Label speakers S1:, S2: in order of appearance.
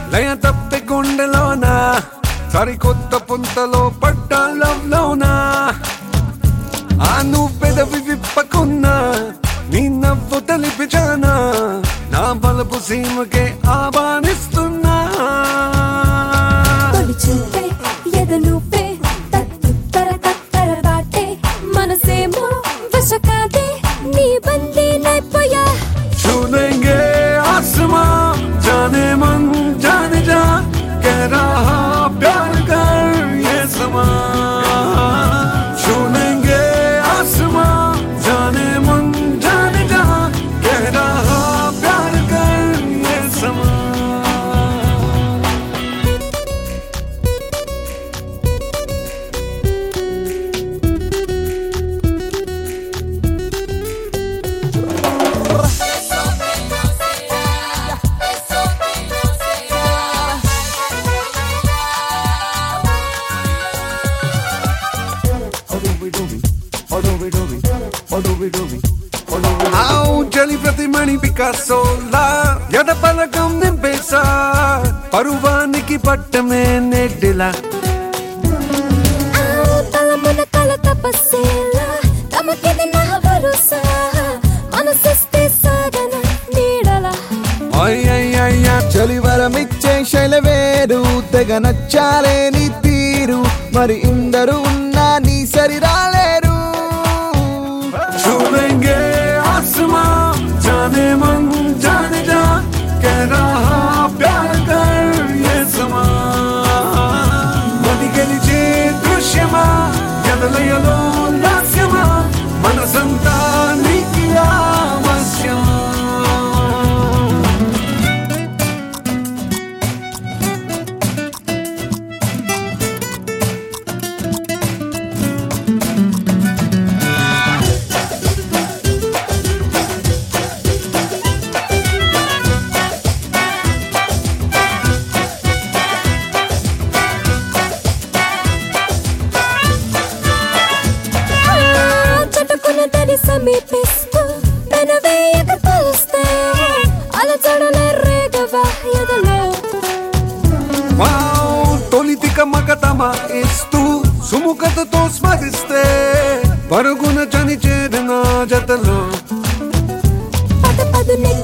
S1: లయ తప్పే గుండెలోన సరికొత్త పుంతలో పడ్డ లవ్ లోన ఆ నువ్వెదవి విప్పకున్నా నీ నవ్వు తెలిపిచానా నా బలపు సీమకే ఆహ్వానిస్తున్నా छूलेंगे आसमां जाने मन जाने जा कह रहा प्यार कर ये समा छूलेंगे आसमां जाने मन जाने जा कह रहा प्यार कर ये समा జలి ప్రతిమణి పికాసోలా ఎద పలకం నింపేసా పరువానికి పట్టమే నెడ్డిలా
S2: చలివరమిచ్చే శైలవేరు తెగ నచ్చాలే నీ తీరు మరి ఇందరు ఉన్నా నీ సరి రాలేరు
S1: छूलेंगे आसमां जाने मन जाने जा कह रहा प्यार कर ये समा मది గెలిచే దృశ్యమా ఎదలయలో లాస్యమా మనసంతా నీకి ఆవశ్యం
S3: సమీపిస్తూ పెనవేయక తలుస్తే అలచడలే రేగవా ఎదలో
S1: తొలితిక మగతమ ఇస్తూ సుముఖతతో స్మరిస్తే పరుగున చని చేరిన జతలో
S3: పద పదునే